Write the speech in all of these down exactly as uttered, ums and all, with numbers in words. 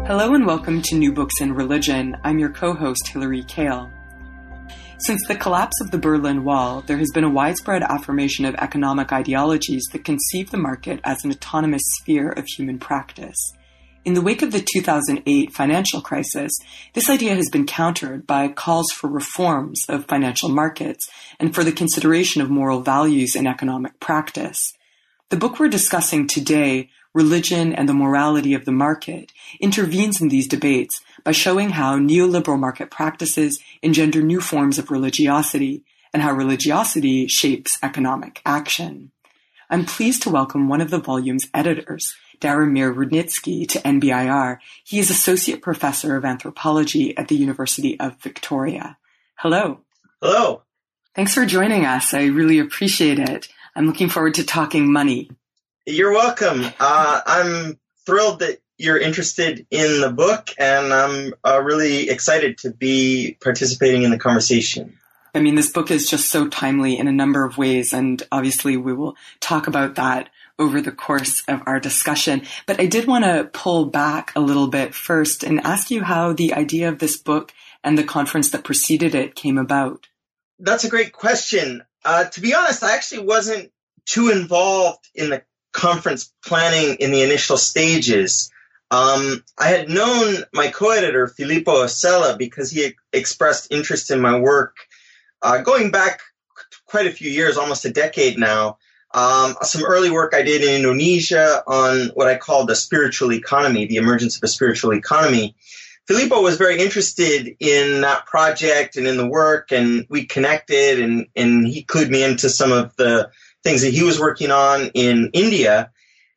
Hello and welcome to New Books in Religion. I'm your co-host, Hilary Kale. Since the collapse of the Berlin Wall, there has been a widespread affirmation of economic ideologies that conceive the market as an autonomous sphere of human practice. In the wake of the two thousand eight financial crisis, this idea has been countered by calls for reforms of financial markets and for the consideration of moral values in economic practice. The book we're discussing today, Religion and the Morality of the Market, intervenes in these debates by showing how neoliberal market practices engender new forms of religiosity and how religiosity shapes economic action. I'm pleased to welcome one of the volume's editors, Daromir Rudnitsky, to N B I R. He is Associate Professor of Anthropology at the University of Victoria. Hello. Hello. Thanks for joining us. I really appreciate it. I'm looking forward to talking money. You're welcome. Uh, I'm thrilled that you're interested in the book, and I'm uh, really excited to be participating in the conversation. I mean, this book is just so timely in a number of ways, and obviously we will talk about that over the course of our discussion. But I did want to pull back a little bit first and ask you how the idea of this book and the conference that preceded it came about. That's a great question. Uh, to be honest, I actually wasn't too involved in the conference planning in the initial stages. Um, I had known my co-editor, Filippo Osella, because he expressed interest in my work uh, going back quite a few years, almost a decade now. Um, some early work I did in Indonesia on what I call the spiritual economy, the emergence of a spiritual economy. Filippo was very interested in that project and in the work, and we connected, and, and he clued me into some of the things that he was working on in India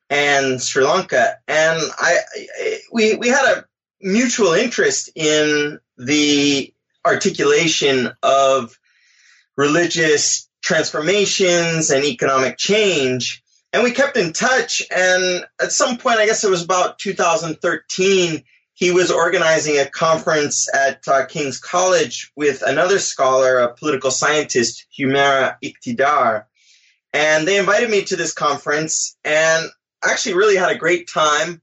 and Sri Lanka. And I, I we, we had a mutual interest in the articulation of religious transformations and economic change. And we kept in touch. And at some point, I guess it was about two thousand thirteen, he was organizing a conference at uh, King's College with another scholar, a political scientist, Humaira Iqtidar. And they invited me to this conference, and I actually really had a great time.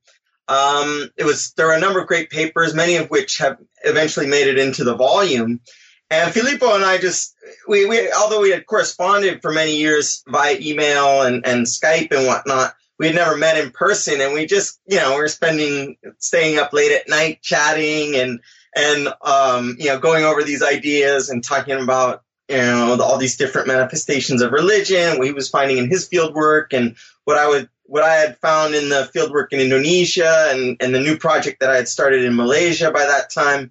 Um, it was there were a number of great papers, many of which have eventually made it into the volume. And Filippo and I just, we, we although we had corresponded for many years via email and, and Skype and whatnot, we had never met in person. And we just, you know, we were spending, staying up late at night, chatting and, and um, you know, going over these ideas and talking about, you know, all these different manifestations of religion, what he was finding in his field work, and what I would, what I had found in the field work in Indonesia, and, and the new project that I had started in Malaysia by that time.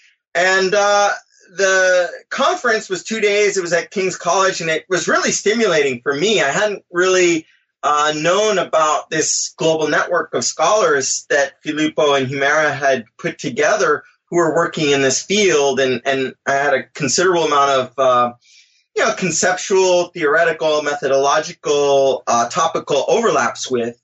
And uh, the conference was two days. It was at King's College, and it was really stimulating for me. I hadn't really uh, known about this global network of scholars that Filippo and Humaira had put together, who were working in this field, and, and I had a considerable amount of, uh, you know, conceptual, theoretical, methodological, uh, topical overlaps with.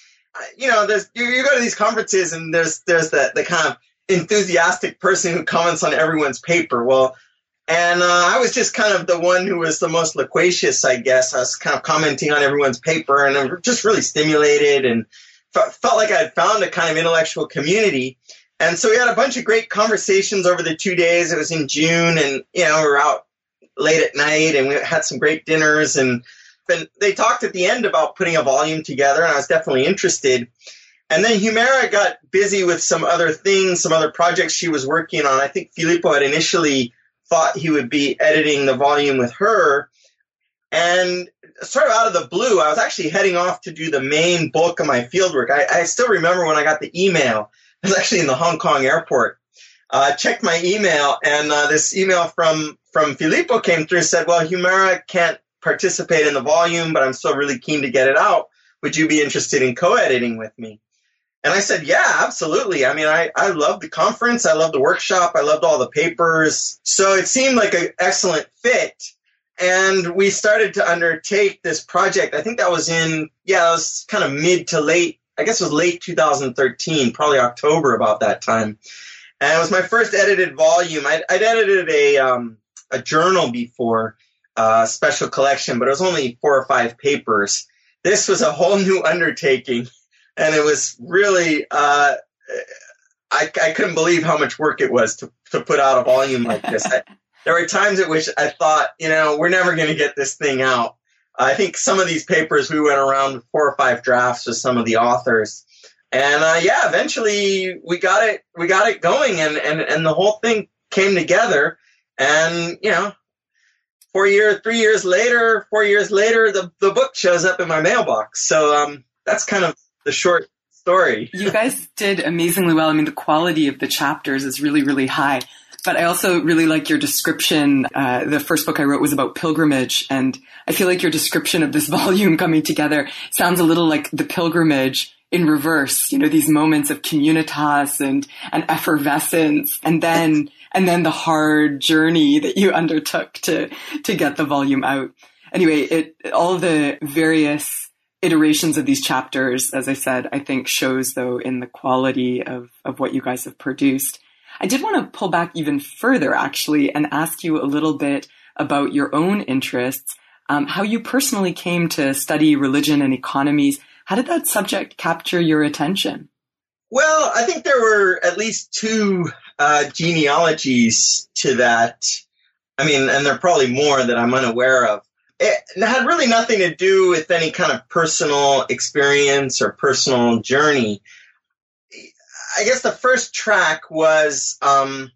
You know, there's you, you go to these conferences, and there's there's the, the kind of enthusiastic person who comments on everyone's paper. Well, and uh, I was just kind of the one who was the most loquacious, I guess. I was kind of commenting on everyone's paper, and I'm just really stimulated, and f- felt like I had found a kind of intellectual community. And so we had a bunch of great conversations over the two days. It was in June, and, you know, we were out late at night, and we had some great dinners. And, and they talked at the end about putting a volume together, and I was definitely interested. And then Humaira got busy with some other things, some other projects she was working on. I think Filippo had initially thought he would be editing the volume with her. And sort of out of the blue, I was actually heading off to do the main bulk of my fieldwork. I, I still remember when I got the email. I was actually in the Hong Kong airport. I uh, checked my email, and uh, this email from, from Filippo came through and said, well, Humaira can't participate in the volume, but I'm still really keen to get it out. Would you be interested in co-editing with me? And I said, yeah, absolutely. I mean, I, I loved the conference. I loved the workshop. I loved all the papers. So it seemed like an excellent fit. And we started to undertake this project. I think that was in, yeah, it was kind of mid to late, I guess it was late two thousand thirteen, probably October about that time. And it was my first edited volume. I'd, I'd edited a um, a journal before, a uh, special collection, but it was only four or five papers. This was a whole new undertaking, and it was really uh, I, I couldn't believe how much work it was to, to put out a volume like this. I, there were times at which I thought, you know, we're never going to get this thing out. I think some of these papers, we went around with four or five drafts with some of the authors. And uh, yeah, eventually we got it, we got it going, and, and, and the whole thing came together. And, you know, four years, three years later, four years later, the, the book shows up in my mailbox. So um, that's kind of the short story. You guys did amazingly well. I mean, the quality of the chapters is really, really high. But I also really like your description. Uh, the first book I wrote was about pilgrimage, and I feel like your description of this volume coming together sounds a little like the pilgrimage in reverse. You know, these moments of communitas and, and effervescence, and then and then the hard journey that you undertook to to get the volume out. Anyway, it all of the various iterations of these chapters, as I said, I think shows though in the quality of of what you guys have produced. I did want to pull back even further, actually, and ask you a little bit about your own interests, um, how you personally came to study religion and economies. How did that subject capture your attention? Well, I think there were at least two uh, genealogies to that. I mean, and there are probably more that I'm unaware of. It had really nothing to do with any kind of personal experience or personal journey. I guess the first track was, um,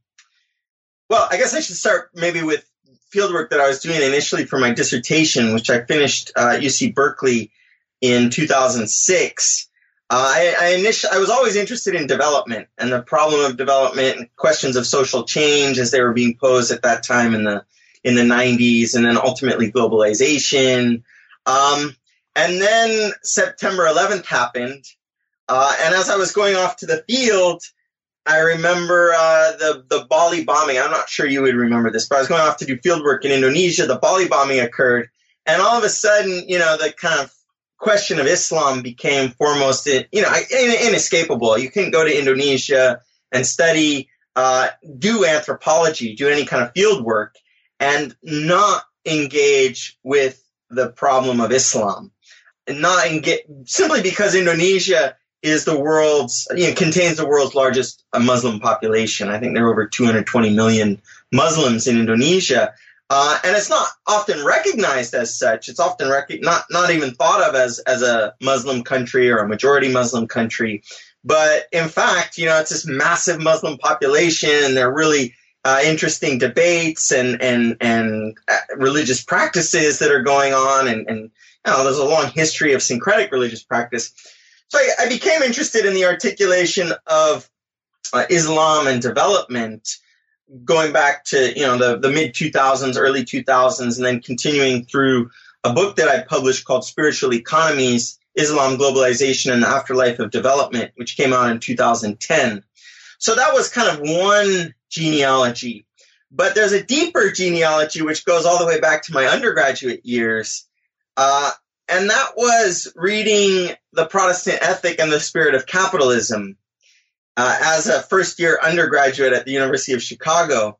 well, I guess I should start maybe with fieldwork that I was doing initially for my dissertation, which I finished uh, at U C Berkeley in two thousand six. Uh, I, I, initially, I was always interested in development and the problem of development and questions of social change as they were being posed at that time in the in the nineties, and then ultimately globalization. Um, and then September eleventh happened. Uh, and as I was going off to the field, I remember uh, the, the Bali bombing. I'm not sure you would remember this, but I was going off to do field work in Indonesia. The Bali bombing occurred. And all of a sudden, you know, the kind of question of Islam became foremost, in, you know, inescapable. You couldn't go to Indonesia and study, uh, do anthropology, do any kind of field work, and not engage with the problem of Islam. And not engage, simply because Indonesia is the world's, you know, contains the world's largest uh, Muslim population. I think there are over two hundred twenty million Muslims in Indonesia. Uh, and it's not often recognized as such. It's often rec- not, not even thought of as, as a Muslim country or a majority Muslim country. But in fact, you know, it's this massive Muslim population, and there are really uh, interesting debates and, and, and uh, religious practices that are going on. And, and you know, there's a long history of syncretic religious practice. So I, I became interested in the articulation of uh, Islam and development, going back to, you know, the, the mid two thousands, early two thousands, and then continuing through a book that I published called Spiritual Economies, Islam, Globalization, and the Afterlife of Development, which came out in two thousand ten. So that was kind of one genealogy. But there's a deeper genealogy which goes all the way back to my undergraduate years. Uh, And that was reading The Protestant Ethic and the Spirit of Capitalism uh, as a first-year undergraduate at the University of Chicago.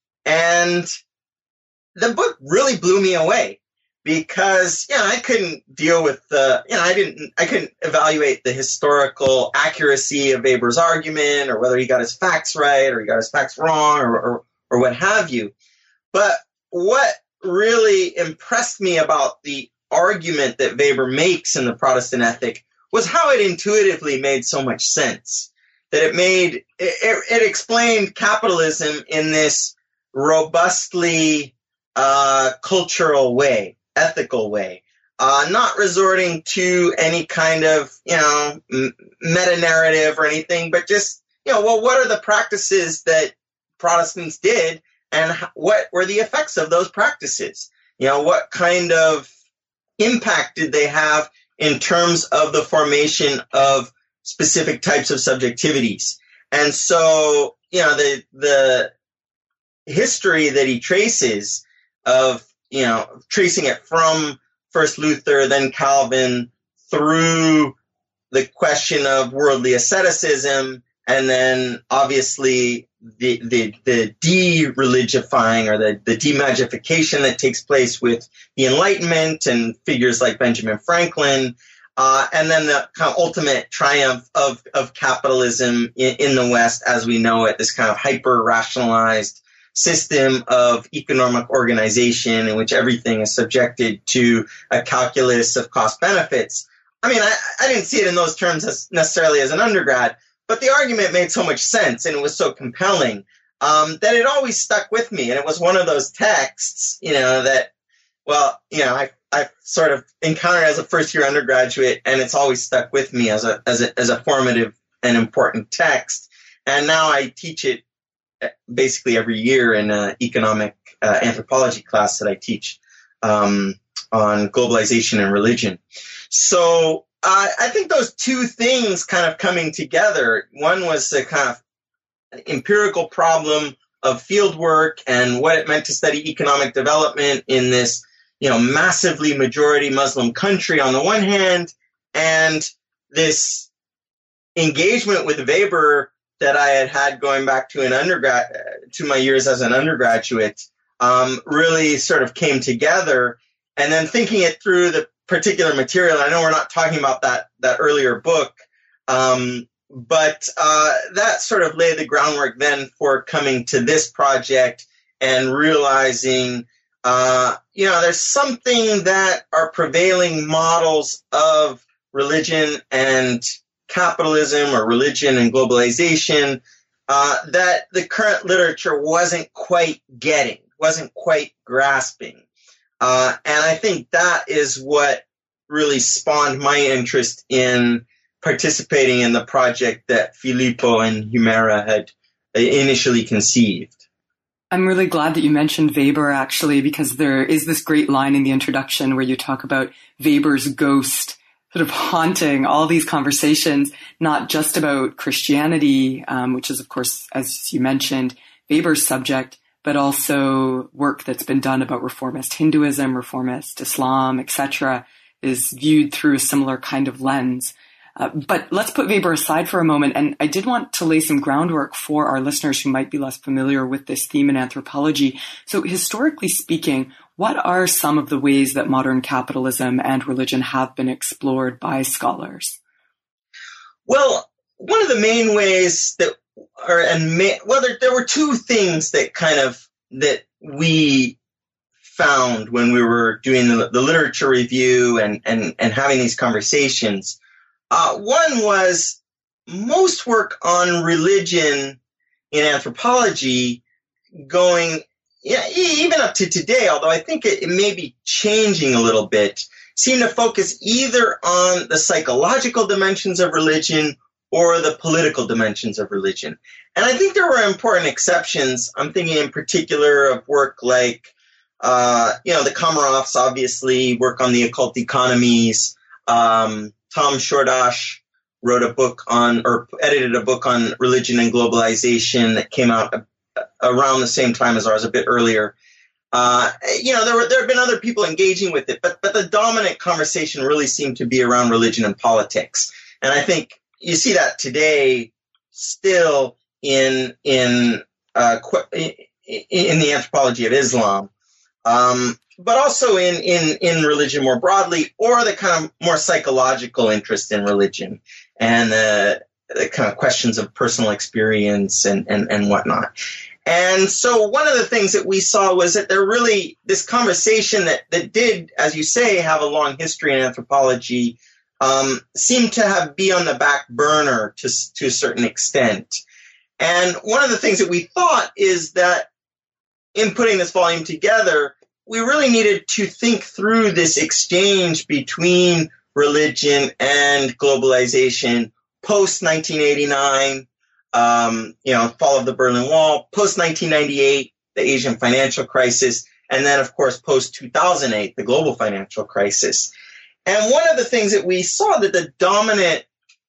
And the book really blew me away because, you know, I couldn't deal with the, you know, I didn't, I couldn't evaluate the historical accuracy of Weber's argument, or whether he got his facts right or he got his facts wrong, or, or, or what have you. But what really impressed me about the argument that Weber makes in The Protestant Ethic was how it intuitively made so much sense. That it made, it, it explained capitalism in this robustly uh, cultural way, ethical way, uh, not resorting to any kind of, you know, m- meta-narrative or anything, but just, you know, well, what are the practices that Protestants did, and what were the effects of those practices? You know, what kind of impact did they have in terms of the formation of specific types of subjectivities? And so, you know, the the history that he traces of, you know, tracing it from first Luther, then Calvin, through the question of worldly asceticism, and then obviously the the, the de-religifying, or the, the demagification that takes place with the Enlightenment and figures like Benjamin Franklin. uh, and then the kind of ultimate triumph of, of capitalism in, in the West as we know it, this kind of hyper-rationalized system of economic organization in which everything is subjected to a calculus of cost benefits. I mean, I, I didn't see it in those terms as necessarily as an undergrad, but the argument made so much sense and it was so compelling um, that it always stuck with me. And it was one of those texts, you know, that, well, you know, I I sort of encountered as a first year undergraduate, and it's always stuck with me as a as a as a formative and important text. And now I teach it basically every year in an economic uh, anthropology class that I teach um, on globalization and religion. So uh, I think those two things kind of coming together. One was the kind of empirical problem of field work and what it meant to study economic development in this, you know, massively majority Muslim country on the one hand, and this engagement with Weber that I had had going back to an undergrad, to my years as an undergraduate, um, really sort of came together. And then thinking it through the particular material, I know we're not talking about that that earlier book, um, but uh, that sort of laid the groundwork then for coming to this project and realizing, uh, you know, there's something that our prevailing models of religion and capitalism or religion and globalization uh, that the current literature wasn't quite getting, wasn't quite grasping. Uh, and I think that is what really spawned my interest in participating in the project that Filippo and Humera had initially conceived. I'm really glad that you mentioned Weber, actually, because there is this great line in the introduction where you talk about Weber's ghost sort of haunting all these conversations, not just about Christianity, um, which is, of course, as you mentioned, Weber's subject, but also work that's been done about reformist Hinduism, reformist Islam, et cetera, is viewed through a similar kind of lens. Uh, but let's put Weber aside for a moment. And I did want to lay some groundwork for our listeners who might be less familiar with this theme in anthropology. So historically speaking, what are some of the ways that modern capitalism and religion have been explored by scholars? Well, one of the main ways that are, and may, well, there, there were two things that kind of, that we found when we were doing the, the literature review and, and, and having these conversations. Uh, one was most work on religion in anthropology going, yeah, even up to today, although I think it, it may be changing a little bit, seem to focus either on the psychological dimensions of religion or the political dimensions of religion. And I think there were important exceptions. I'm thinking in particular of work like, uh, you know, the Komarovs obviously work on the occult economies. Um, Tom Shordash wrote a book on, or edited a book on religion and globalization that came out around the same time as ours, a bit earlier. Uh, you know, there were there have been other people engaging with it, but but the dominant conversation really seemed to be around religion and politics. And I think you see that today still in in uh, in the anthropology of Islam. Um, but also in, in, in religion more broadly, or the kind of more psychological interest in religion and uh, the kind of questions of personal experience and, and, and whatnot. And so one of the things that we saw was that there really, this conversation that, that did, as you say, have a long history in anthropology, um, seemed to have be on the back burner to, to a certain extent. And one of the things that we thought is that in putting this volume together, we really needed to think through this exchange between religion and globalization post nineteen eighty-nine, um, you know, fall of the Berlin Wall, post nineteen ninety-eight, the Asian financial crisis, and then, of course, post two thousand eight, the global financial crisis. And one of the things that we saw that the dominant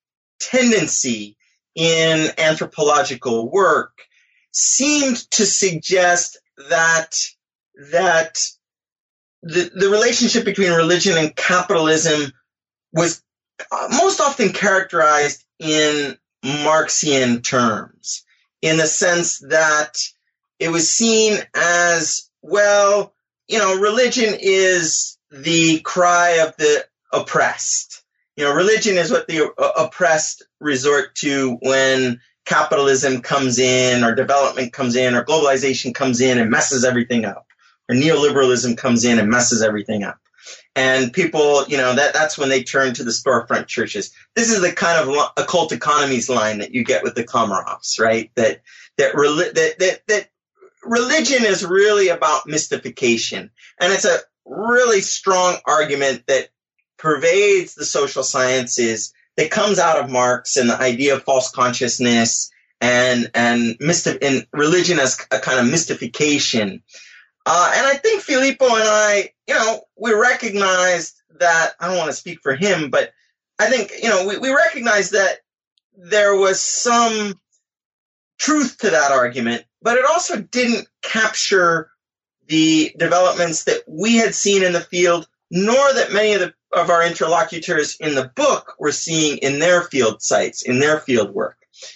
tendency in anthropological work seemed to suggest that that the, the relationship between religion and capitalism was most often characterized in Marxian terms, in the sense that it was seen as, well, you know, religion is the cry of the oppressed. you know, religion is what the uh, oppressed resort to when capitalism comes in or development comes in or globalization comes in and messes everything up, or neoliberalism comes in and messes everything up. And people, you know, that that's when they turn to the storefront churches. This is the kind of occult economies line that you get with the Komarovs, right? That that, that that that religion is really about mystification, and it's a really strong argument that pervades the social sciences, that comes out of Marx and the idea of false consciousness and and, mysti- and religion as a kind of mystification. Uh, and I think Filippo and I, you know, we recognized that, I don't want to speak for him, but I think, you know, we, we recognized that there was some truth to that argument, but it also didn't capture the developments that we had seen in the field, nor that many of the of our interlocutors in the book were seeing in their field sites, in their field work.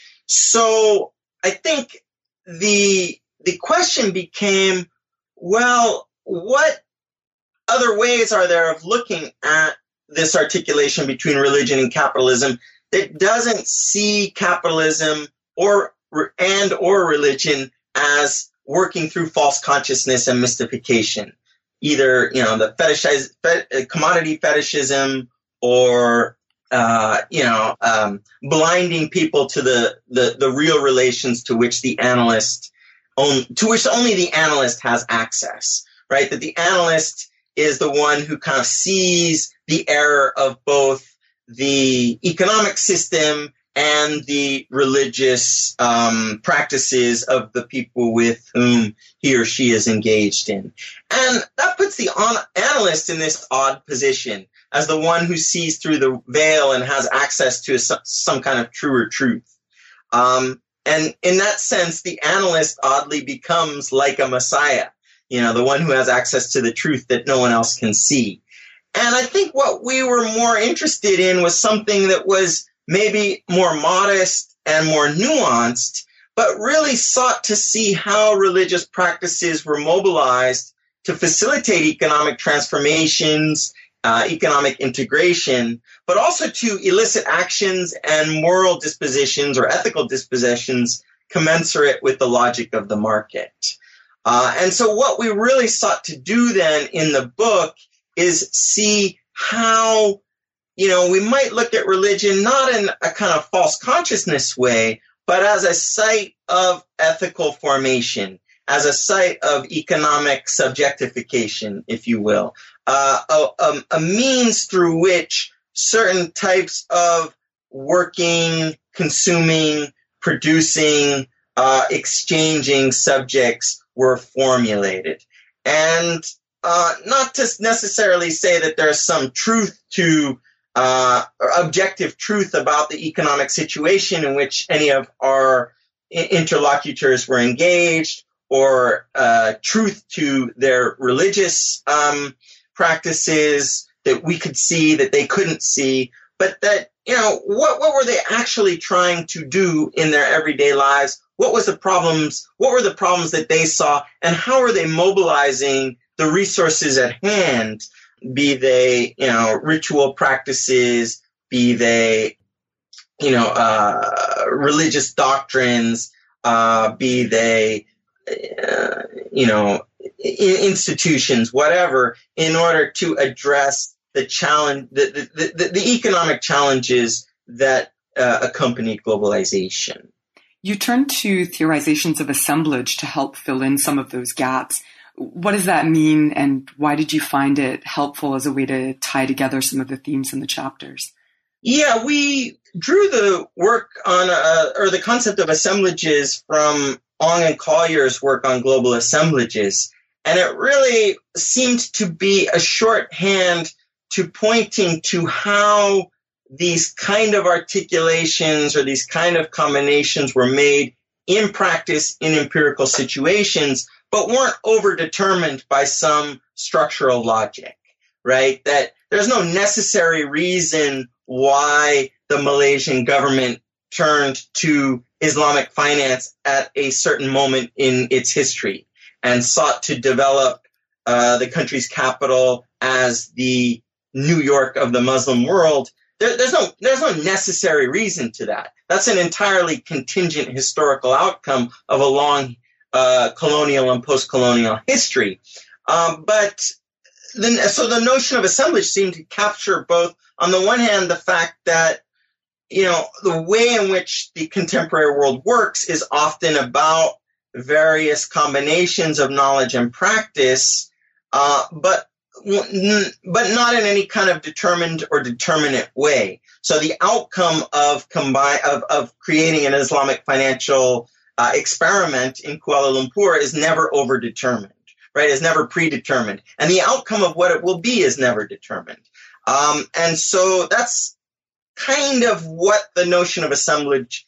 So I think the the question became, well, what other ways are there of looking at this articulation between religion and capitalism that doesn't see capitalism or and or religion as working through false consciousness and mystification? Either, you know, the fetishize, fet, commodity fetishism or, uh, you know, um, blinding people to the, the, the real relations to which the analyst, own, to which only the analyst has access, right? That the analyst is the one who kind of sees the error of both the economic system and the religious um, practices of the people with whom he or she is engaged in. And that puts the on- analyst in this odd position as the one who sees through the veil and has access to a, some kind of truer truth. Um, and in that sense, the analyst oddly becomes like a messiah, you know, the one who has access to the truth that no one else can see. And I think what we were more interested in was something that was maybe more modest and more nuanced, but really sought to see how religious practices were mobilized to facilitate economic transformations, uh, economic integration, but also to elicit actions and moral dispositions or ethical dispositions commensurate with the logic of the market. Uh, and so what we really sought to do then in the book is see how, you know, we might look at religion not in a kind of false consciousness way, but as a site of ethical formation, as a site of economic subjectification, if you will, uh, a, a, a means through which certain types of working, consuming, producing, uh, exchanging subjects were formulated. And uh, not to necessarily say that there's some truth to Uh, objective truth about the economic situation in which any of our interlocutors were engaged, or uh, truth to their religious um, practices that we could see that they couldn't see, but that, you know, what what were they actually trying to do in their everyday lives? What was the problems? What were the problems that they saw, and how are they mobilizing the resources at hand? Be they, you know, ritual practices, be they, you know, uh, religious doctrines, uh, be they, uh, you know, institutions, whatever, in order to address the challenge, the, the, the, the economic challenges that uh, accompany globalization. You turned to theorizations of assemblage to help fill in some of those gaps. What does that mean, and why did you find it helpful as a way to tie together some of the themes in the chapters? Yeah, we drew the work on, uh, or the concept of assemblages from Ong and Collier's work on global assemblages, and it really seemed to be a shorthand to pointing to how these kind of articulations or these kind of combinations were made in practice in empirical situations, but weren't overdetermined by some structural logic, right? That there's no necessary reason why the Malaysian government turned to Islamic finance at a certain moment in its history and sought to develop uh, the country's capital as the New York of the Muslim world. there, there's no there's no necessary reason to that. That's an entirely contingent historical outcome of a long uh, colonial and post-colonial history. Um, but then, so the notion of assemblage seemed to capture both, on the one hand, the fact that, you know, the way in which the contemporary world works is often about various combinations of knowledge and practice, uh, but but not in any kind of determined or determinate way. So the outcome of combine of, of creating an Islamic financial uh, experiment in Kuala Lumpur is never overdetermined, right? Is never predetermined, and the outcome of what it will be is never determined. Um, and so that's kind of what the notion of assemblage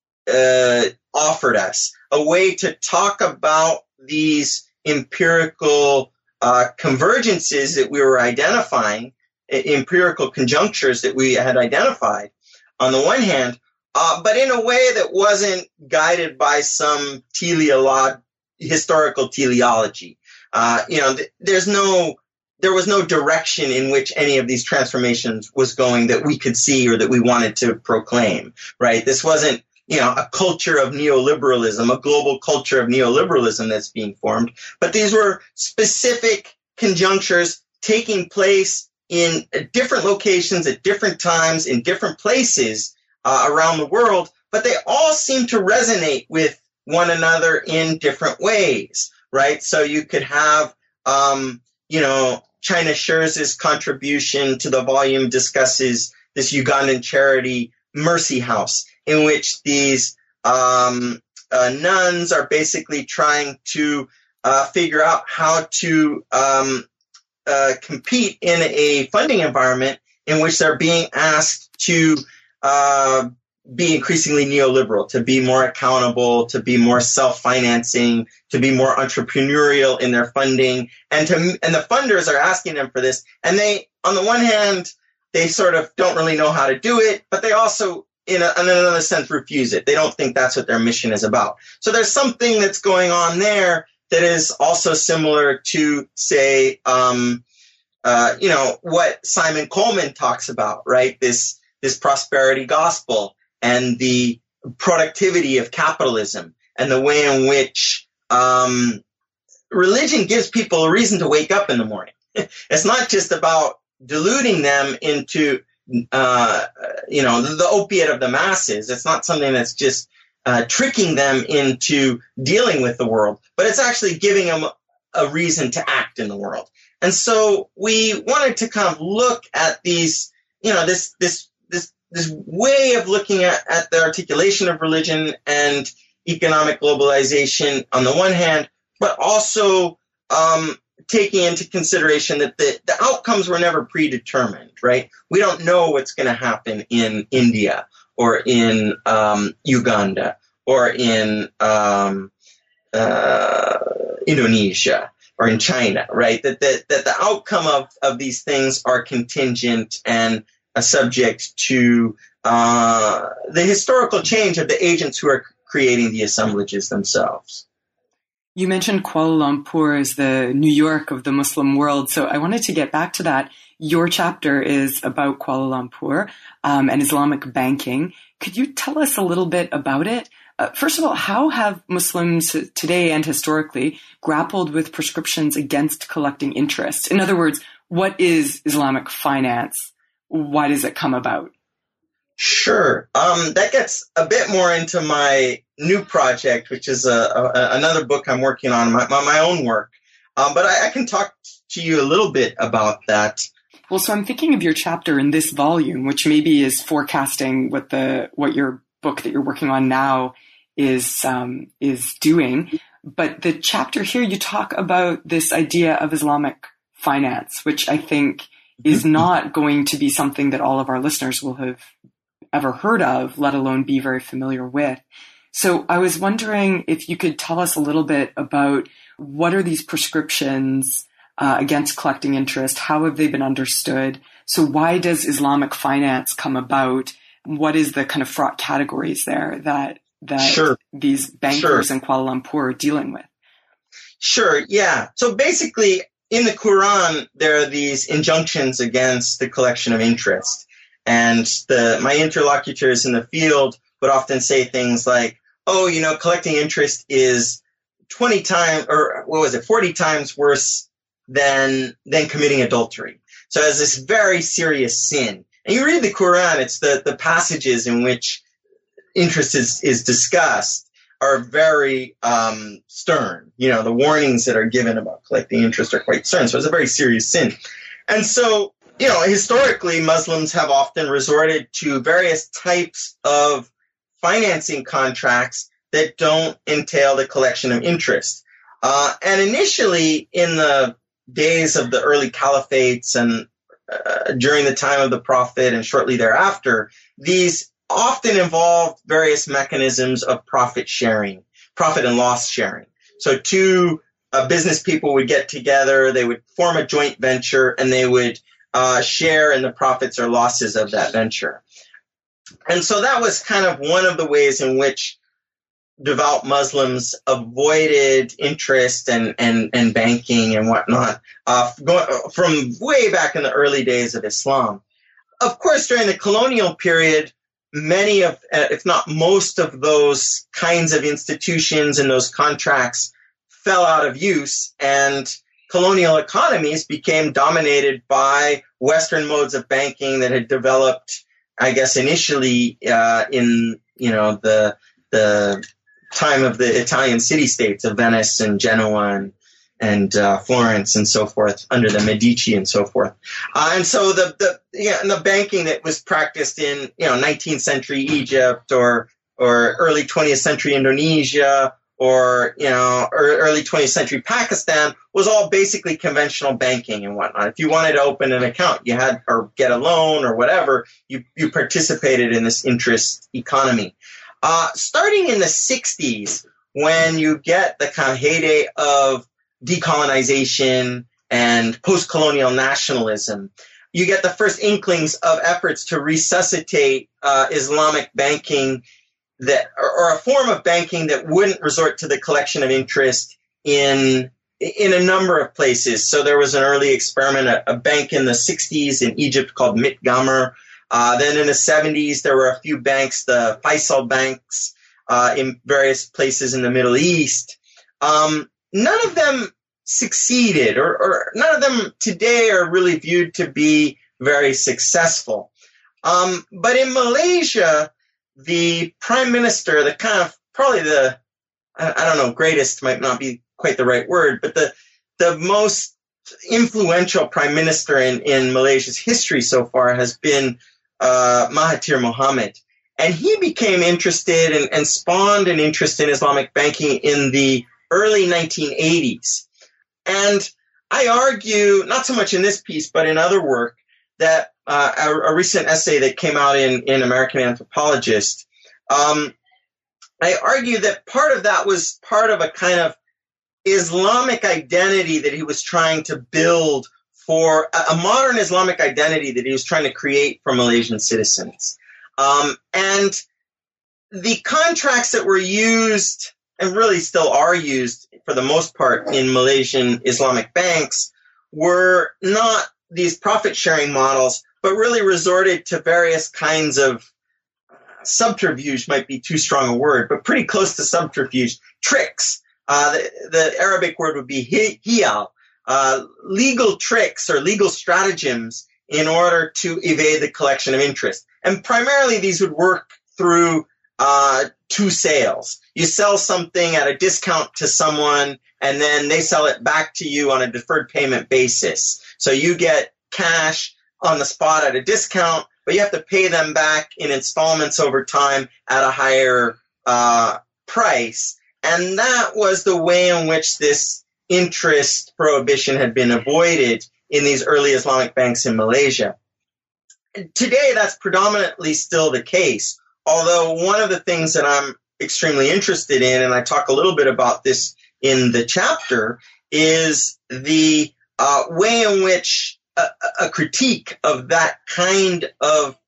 uh, offered us, a way to talk about these empirical uh, convergences that we were identifying, empirical conjunctures that we had identified on the one hand, uh, but in a way that wasn't guided by some teleolo- historical teleology. Uh, you know, th- there's no, there was no direction in which any of these transformations was going that we could see or that we wanted to proclaim, right? This wasn't, you know, a culture of neoliberalism, a global culture of neoliberalism that's being formed, but these were specific conjunctures taking place in different locations at different times in different places uh, around the world, but they all seem to resonate with one another in different ways, right? So you could have, um, you know, China Scherz's contribution to the volume discusses this Ugandan charity Mercy House, in which these um, uh, nuns are basically trying to uh, figure out how to um, uh, compete in a funding environment in which they're being asked to uh, be increasingly neoliberal, to be more accountable, to be more self-financing, to be more entrepreneurial in their funding, and to and the funders are asking them for this. And they, on the one hand, they sort of don't really know how to do it, but they also, in, a, in another sense, refuse it. They don't think that's what their mission is about. So there's something that's going on there that is also similar to, say, um, uh, you know, what Simon Coleman talks about, right? This this prosperity gospel and the productivity of capitalism and the way in which um, religion gives people a reason to wake up in the morning. It's not just about deluding them into, uh, you know, the, the opiate of the masses. It's not something that's just uh, tricking them into dealing with the world, but it's actually giving them a reason to act in the world. And so we wanted to kind of look at these, you know, this this this this way of looking at, at the articulation of religion and economic globalization on the one hand, but also um, taking into consideration that the, the outcomes were never predetermined, right? We don't know what's going to happen in India or in um, Uganda or in um, uh, Indonesia or in China, right? That, that, that the outcome of, of these things are contingent and uh, subject to uh, the historical change of the agents who are creating the assemblages themselves. You mentioned Kuala Lumpur as the New York of the Muslim world, so I wanted to get back to that. Your chapter is about Kuala Lumpur um, and Islamic banking. Could you tell us a little bit about it? Uh, first of all, how have Muslims today and historically grappled with prescriptions against collecting interest? In other words, what is Islamic finance? Why does it come about? Sure. Um, that gets a bit more into my new project, which is a, a, another book I'm working on, my, my own work. Um, but I, I can talk to you a little bit about that. Well, so I'm thinking of your chapter in this volume, which maybe is forecasting what the what your book that you're working on now is um, is doing. But the chapter here, you talk about this idea of Islamic finance, which I think is not going to be something that all of our listeners will have ever heard of, let alone be very familiar with. So I was wondering if you could tell us a little bit about what are these prescriptions uh, against collecting interest? How have they been understood? So why does Islamic finance come about? What is the kind of fraught categories there that that sure. these bankers sure. in Kuala Lumpur are dealing with? Sure, yeah. So basically, in the Quran, there are these injunctions against the collection of interest. And the my interlocutors in the field would often say things like, oh, you know, collecting interest is twenty times, or what was it, forty times worse than than committing adultery. So it's this very serious sin. And you read the Quran, it's the, the passages in which interest is, is discussed are very um, stern. You know, the warnings that are given about collecting interest are quite stern. So it's a very serious sin. And so, you know, historically, Muslims have often resorted to various types of financing contracts that don't entail the collection of interest. Uh, and initially, in the days of the early caliphates and uh, during the time of the Prophet and shortly thereafter, these often involved various mechanisms of profit sharing, profit and loss sharing. So two uh, business people would get together, they would form a joint venture, and they would uh, share in the profits or losses of that venture. And so that was kind of one of the ways in which devout Muslims avoided interest and, and, and banking and whatnot uh, going, from way back in the early days of Islam. Of course, during the colonial period, many of, if not most of those kinds of institutions and those contracts fell out of use, and colonial economies became dominated by Western modes of banking that had developed, I guess, initially uh, in, you know, the the time of the Italian city-states of Venice and Genoa and, and uh, Florence and so forth, under the Medici and so forth. Uh, and so the the yeah, and the banking that was practiced in, you know, nineteenth century Egypt or or early twentieth century Indonesia or, you know, early twentieth century Pakistan was all basically conventional banking and whatnot. If you wanted to open an account, you had, or get a loan or whatever, you, you participated in this interest economy. Uh, starting in the sixties, when you get the kind of heyday of decolonization and post-colonial nationalism, you get the first inklings of efforts to resuscitate uh, Islamic banking that, or, or a form of banking that wouldn't resort to the collection of interest in in a number of places. So there was an early experiment, a, a bank in the sixties in Egypt called Mit Gamer. Uh, then in the seventies, there were a few banks, the Faisal banks, uh, in various places in the Middle East. Um, none of them succeeded, or, or none of them today are really viewed to be very successful. Um, but in Malaysia, the prime minister, the kind of, probably the, I, I don't know, greatest might not be quite the right word, but the, the most influential prime minister in, in Malaysia's history so far has been uh, Mahathir Mohamad. And he became interested and, and spawned an interest in Islamic banking in the early nineteen eighties. And I argue, not so much in this piece, but in other work, that uh, a, a recent essay that came out in, in American Anthropologist, um, I argue that part of that was part of a kind of Islamic identity that he was trying to build for, a, a modern Islamic identity that he was trying to create for Malaysian citizens. Um, and the contracts that were used, and really still are used for the most part in Malaysian Islamic banks, were not these profit-sharing models, but really resorted to various kinds of uh, subterfuge, might be too strong a word, but pretty close to subterfuge, tricks. Uh, the, the Arabic word would be hiyal, uh, legal tricks or legal stratagems in order to evade the collection of interest. And primarily these would work through uh, two sales. You sell something at a discount to someone, and then they sell it back to you on a deferred payment basis. So you get cash on the spot at a discount, but you have to pay them back in installments over time at a higher uh, price. And that was the way in which this interest prohibition had been avoided in these early Islamic banks in Malaysia. Today, that's predominantly still the case, although one of the things that I'm extremely interested in, and I talk a little bit about this in the chapter, is the uh, way in which a, a critique of that kind of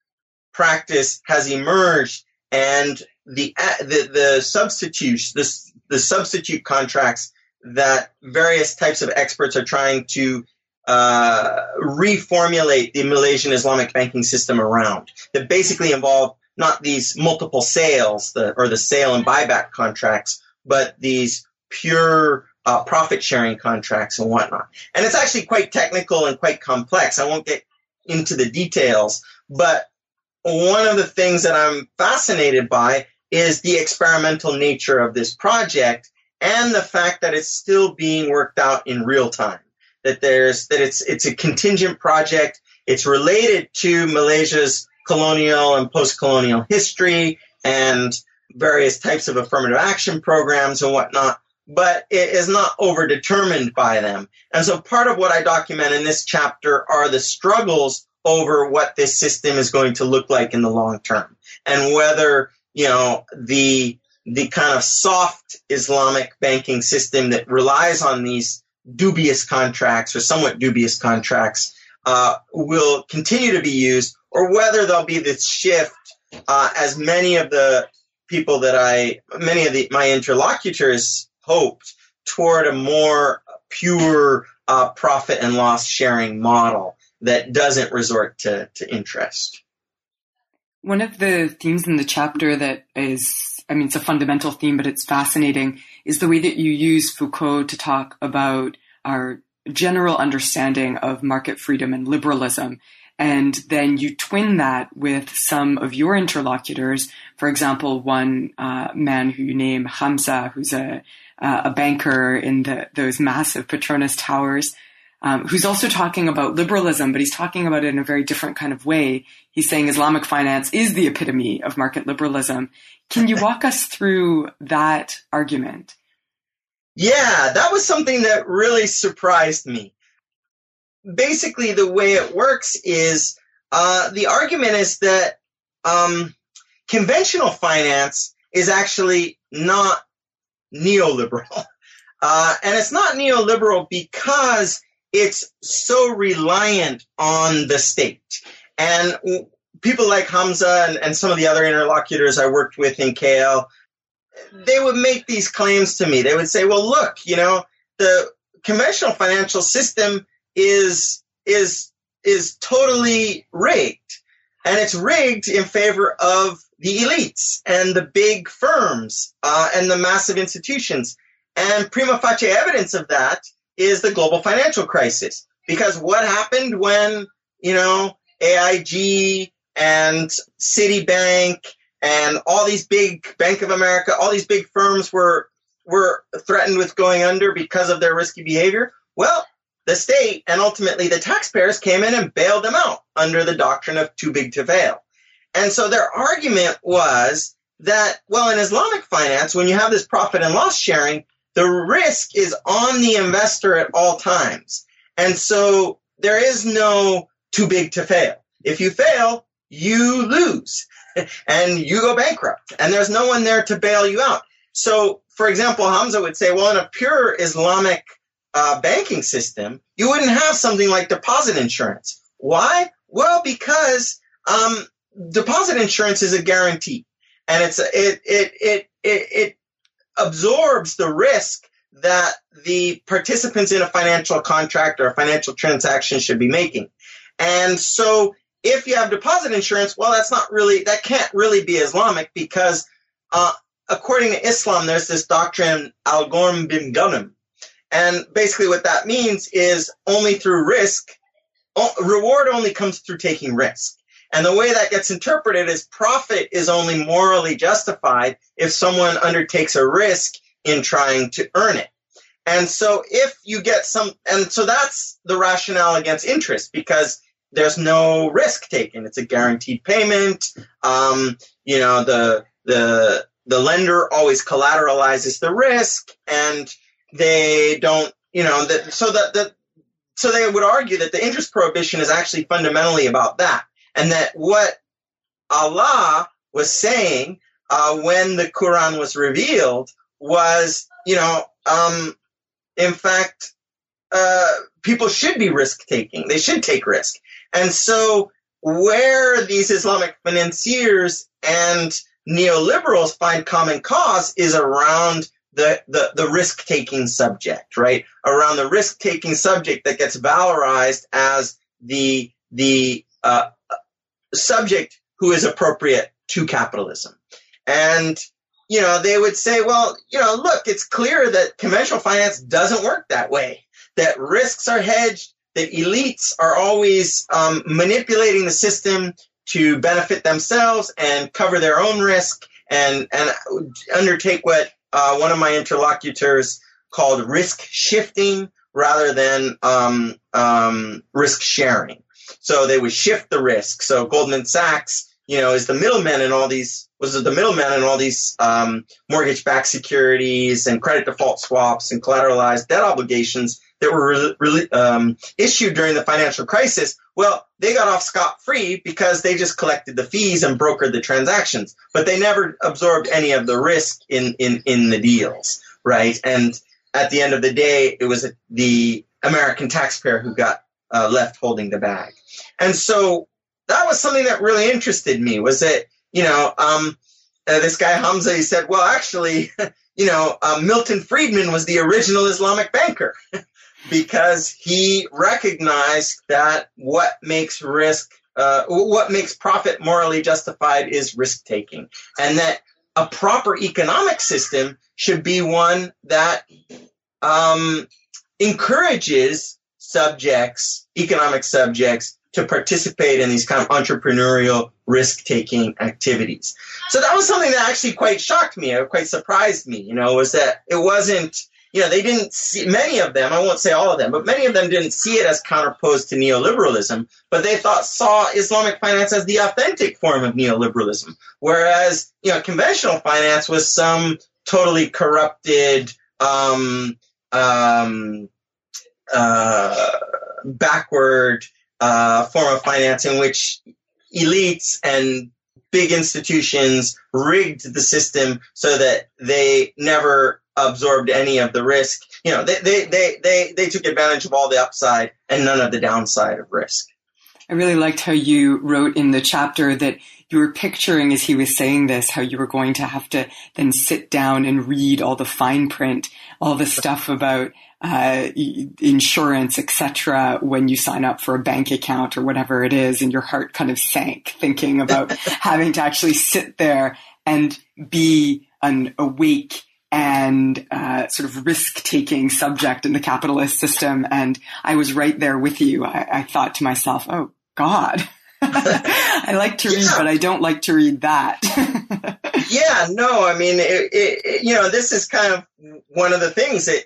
practice has emerged, and the the, the substitutes, the, the substitute contracts that various types of experts are trying to uh, reformulate the Malaysian Islamic banking system around, that basically involve not these multiple sales the, or the sale and buyback contracts, but these pure uh, profit-sharing contracts and whatnot. And it's actually quite technical and quite complex. I won't get into the details, but one of the things that I'm fascinated by is the experimental nature of this project and the fact that it's still being worked out in real time. That there's that it's it's a contingent project. It's related to Malaysia's colonial and post-colonial history and various types of affirmative action programs and whatnot, but it is not overdetermined by them. And so part of what I document in this chapter are the struggles over what this system is going to look like in the long term, and whether, you know, the the kind of soft Islamic banking system that relies on these dubious contracts or somewhat dubious contracts uh, will continue to be used, or whether there'll be this shift, uh, as many of the people that I, many of the, my interlocutors hoped, toward a more pure uh, profit and loss sharing model that doesn't resort to, to interest. One of the themes in the chapter that is, I mean, it's a fundamental theme, but it's fascinating, is the way that you use Foucault to talk about our general understanding of market freedom and liberalism. And then you twin that with some of your interlocutors. For example, one uh, man who you name Hamza, who's a, uh, a banker in the, those massive Petronas towers, Um, who's also talking about liberalism, but he's talking about it in a very different kind of way. He's saying Islamic finance is the epitome of market liberalism. Can you walk us through that argument? Yeah, that was something that really surprised me. Basically, the way it works is uh, the argument is that um, conventional finance is actually not neoliberal. Uh, and it's not neoliberal because it's so reliant on the state. And people like Hamza and, and some of the other interlocutors I worked with in K L, they would make these claims to me. They would say, well, look, you know, the conventional financial system is is is totally rigged. And it's rigged in favor of the elites and the big firms uh, and the massive institutions. And prima facie evidence of that is the global financial crisis. Because what happened when, you know, A I G and Citibank and all these big, Bank of America, all these big firms were were threatened with going under because of their risky behavior? Well, the state and ultimately the taxpayers came in and bailed them out under the doctrine of too big to fail. And so their argument was that, well, in Islamic finance, when you have this profit and loss sharing, the risk is on the investor at all times. And so there is no too big to fail. If you fail, you lose and you go bankrupt and there's no one there to bail you out. So, for example, Hamza would say, well, in a pure Islamic uh, banking system, you wouldn't have something like deposit insurance. Why? Well, because um, deposit insurance is a guarantee, and it's a, it it it it it absorbs the risk that the participants in a financial contract or a financial transaction should be making. And so if you have deposit insurance, well, that's not really, that can't really be Islamic because uh, according to Islam, there's this doctrine, al-Ghorm bin Ghanim. And basically what that means is only through risk, reward only comes through taking risk. And the way that gets interpreted is profit is only morally justified if someone undertakes a risk in trying to earn it. And so if you get some, and so that's the rationale against interest because there's no risk taken. It's a guaranteed payment. Um, you know, the, the, the lender always collateralizes the risk and they don't, you know, that, so that, the, so they would argue that the interest prohibition is actually fundamentally about that. And that what Allah was saying uh, when the Quran was revealed was, you know, um, in fact, uh, people should be risk-taking. They should take risk. And so where these Islamic financiers and neoliberals find common cause is around the, the, the risk-taking subject, right? Around the risk-taking subject that gets valorized as the, the uh, subject who is appropriate to capitalism. And, you know, they would say, well, you know, look, it's clear that conventional finance doesn't work that way, that risks are hedged, that elites are always um, manipulating the system to benefit themselves and cover their own risk and, and undertake what uh, one of my interlocutors called risk shifting rather than um, um, risk sharing. So they would shift the risk. So Goldman Sachs, you know, is the middleman in all these, was the middleman in all these um, mortgage-backed securities and credit default swaps and collateralized debt obligations that were re- re- um, issued during the financial crisis. Well, they got off scot-free because they just collected the fees and brokered the transactions, but they never absorbed any of the risk in, in, in the deals, right? And at the end of the day, it was the American taxpayer who got uh, left holding the bag. And so that was something that really interested me, was that, you know, um, uh, this guy Hamza, he said, well, actually, you know, uh, Milton Friedman was the original Islamic banker because he recognized that what makes risk, uh, what makes profit morally justified is risk-taking, and that a proper economic system should be one that um, encourages subjects, economic subjects, to participate in these kind of entrepreneurial risk-taking activities. So that was something that actually quite shocked me, or quite surprised me, you know, was that it wasn't, you know, they didn't see, many of them, I won't say all of them, but many of them didn't see it as counterposed to neoliberalism, but they thought, saw Islamic finance as the authentic form of neoliberalism, whereas, you know, conventional finance was some totally corrupted, um, um, uh, backward, Uh, form of finance in which elites and big institutions rigged the system so that they never absorbed any of the risk. You know, they, they, they, they, they took advantage of all the upside and none of the downside of risk. I really liked how you wrote in the chapter that you were picturing, as he was saying this, how you were going to have to then sit down and read all the fine print, all the stuff about uh, insurance, et cetera, when you sign up for a bank account or whatever it is, and your heart kind of sank thinking about having to actually sit there and be an awake and uh, sort of risk-taking subject in the capitalist system. And I was right there with you. I, I thought to myself, oh, God. I like to read, yeah. But I don't like to read that. Yeah, no, I mean, it, it, it, you know, this is kind of one of the things that,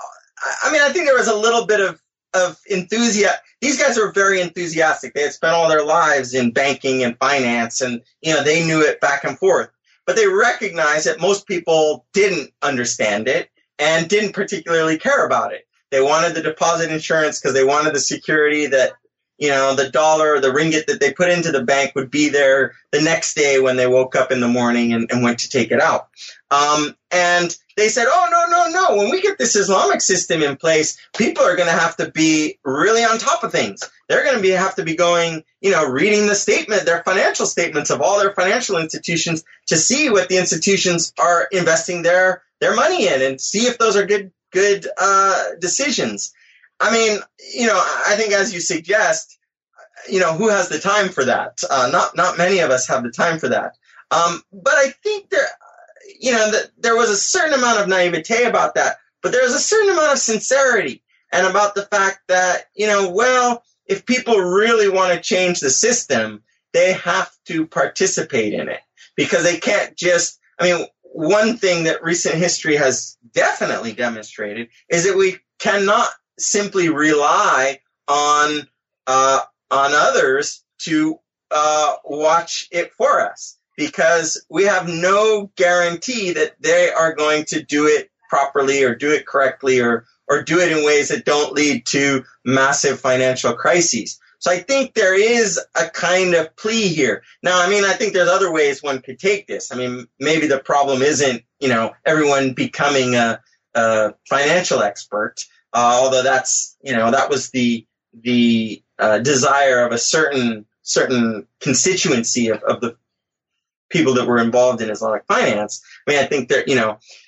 I mean, I think there was a little bit of, of enthusiasm. These guys were very enthusiastic. They had spent all their lives in banking and finance, and, you know, they knew it back and forth. But they recognized that most people didn't understand it and didn't particularly care about it. They wanted the deposit insurance because they wanted the security that, you know, the dollar or the ringgit that they put into the bank would be there the next day when they woke up in the morning and, and went to take it out. Um, and they said, oh, no, no, no. When we get this Islamic system in place, people are going to have to be really on top of things. They're going to be have to be going, you know, reading the statement, their financial statements of all their financial institutions to see what the institutions are investing their, their money in and see if those are good, good uh, decisions. I mean, you know, I think as you suggest, you know, who has the time for that? Uh, not not many of us have the time for that. Um, but I think there, you know, that there was a certain amount of naivete about that, but there's a certain amount of sincerity and about the fact that, you know, well, if people really want to change the system, they have to participate in it because they can't just, I mean, one thing that recent history has definitely demonstrated is that we cannot simply rely on uh, on others to uh, watch it for us because we have no guarantee that they are going to do it properly or do it correctly or or do it in ways that don't lead to massive financial crises. So I think there is a kind of plea here. Now, I mean, I think there's other ways one could take this. I mean, maybe the problem isn't, you know, everyone becoming a, a financial expert. Uh, although that's, you know, that was the the uh, desire of a certain certain constituency of, of the people that were involved in Islamic finance. I mean, I think that, you know,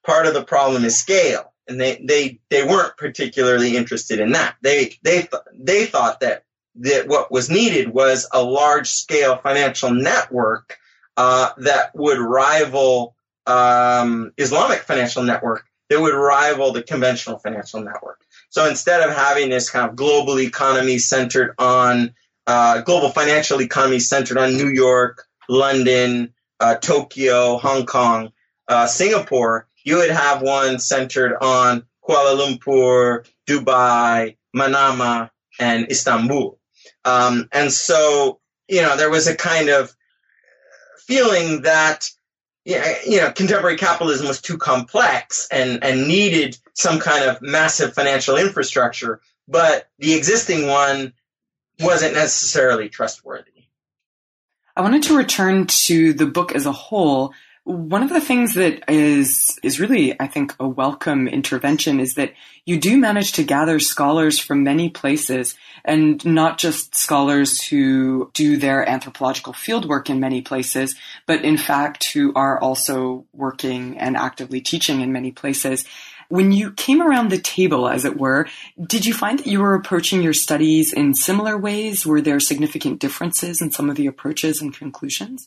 part of the problem is scale. And they, they, they weren't particularly interested in that. They, they, th- they thought that, that what was needed was a large scale financial network, uh, that would rival, um, Islamic financial network, that would rival the conventional financial network. So instead of having this kind of global economy centered on, uh, global financial economy centered on New York, London, uh, Tokyo, Hong Kong, uh, Singapore, you would have one centered on Kuala Lumpur, Dubai, Manama, and Istanbul. Um, and so, you know, there was a kind of feeling that, you know, contemporary capitalism was too complex and, and needed some kind of massive financial infrastructure, but the existing one wasn't necessarily trustworthy. I wanted to return to the book as a whole. One of the things that is is really, I think, a welcome intervention is that you do manage to gather scholars from many places, and not just scholars who do their anthropological fieldwork in many places, but in fact who are also working and actively teaching in many places. When you came around the table, as it were, did you find that you were approaching your studies in similar ways? Were there significant differences in some of the approaches and conclusions?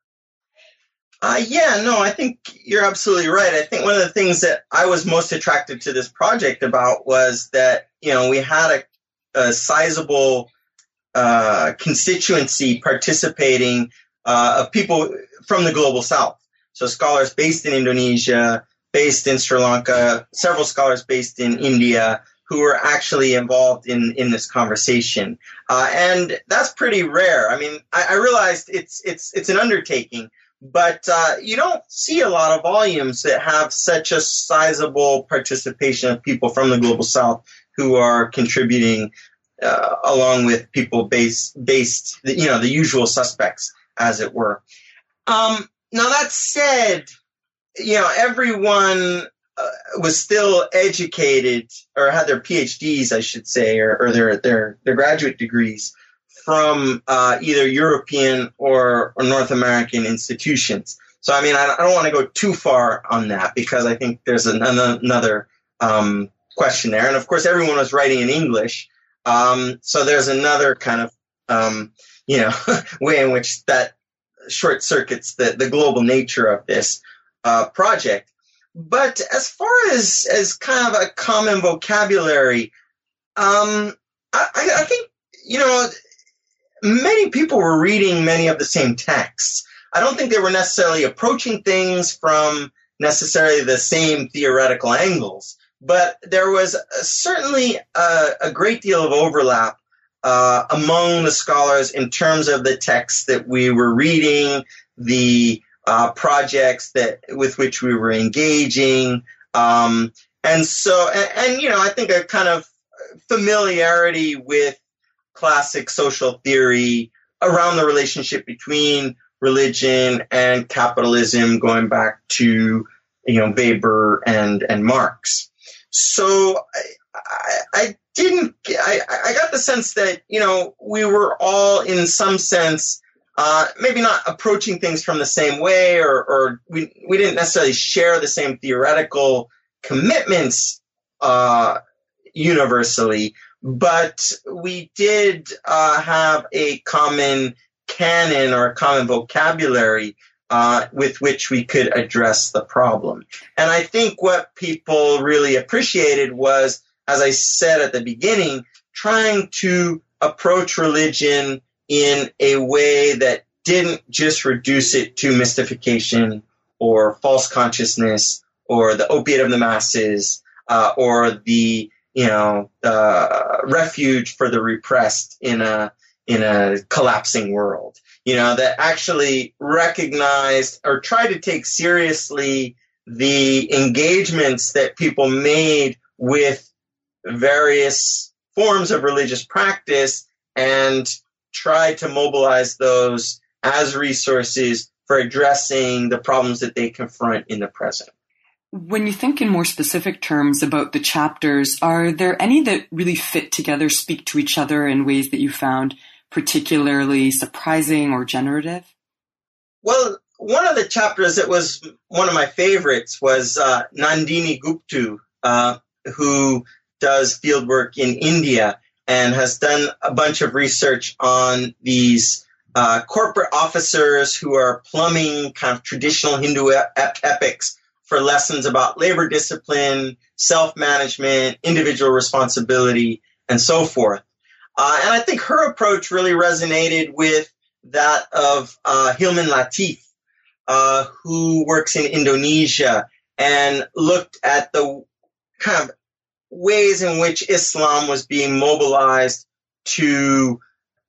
Uh, yeah, no, I think you're absolutely right. I think one of the things that I was most attracted to this project about was that, you know, we had a, a sizable uh, constituency participating uh, of people from the global south. So scholars based in Indonesia, based in Sri Lanka, several scholars based in India who were actually involved in, in this conversation. Uh, and that's pretty rare. I mean, I, I realized it's, it's, it's an undertaking. But uh, you don't see a lot of volumes that have such a sizable participation of people from the global south who are contributing, uh, along with people based, based, you know, the usual suspects, as it were. Um, now that said, you know, everyone uh, was still educated or had their P H Ds, I should say, or, or their their their graduate degrees from uh, either European or, or North American institutions. So, I mean, I, I don't want to go too far on that because I think there's an, another um, question there. And, of course, everyone was writing in English. Um, so there's another kind of, um, you know, way in which that short circuits the, the global nature of this uh, project. But as far as, as kind of a common vocabulary, um, I, I think, you know, many people were reading many of the same texts. I don't think they were necessarily approaching things from necessarily the same theoretical angles, but there was certainly a, a great deal of overlap uh, among the scholars in terms of the texts that we were reading, the uh, projects that with which we were engaging, um, and so, and, and you know, I think a kind of familiarity with classic social theory around the relationship between religion and capitalism, going back to, you know, Weber and, and Marx. So I, I, I didn't, I, I got the sense that, you know, we were all in some sense, uh, maybe not approaching things from the same way, or, or we, we didn't necessarily share the same theoretical commitments, uh, universally, but we did uh, have a common canon or a common vocabulary uh, with which we could address the problem. And I think what people really appreciated was, as I said at the beginning, trying to approach religion in a way that didn't just reduce it to mystification or false consciousness or the opiate of the masses uh, or the you know, uh, refuge for the repressed in a in a collapsing world. You know, that actually recognized or tried to take seriously the engagements that people made with various forms of religious practice and tried to mobilize those as resources for addressing the problems that they confront in the present. When you think in more specific terms about the chapters, are there any that really fit together, speak to each other in ways that you found particularly surprising or generative? Well, one of the chapters that was one of my favorites was uh, Nandini Guptu, uh, who does field work in India and has done a bunch of research on these uh, corporate officers who are plumbing kind of traditional Hindu ep- epics for lessons about labor discipline, self-management, individual responsibility, and so forth. Uh, and I think her approach really resonated with that of uh, Hilman Latif, uh, who works in Indonesia and looked at the kind of ways in which Islam was being mobilized to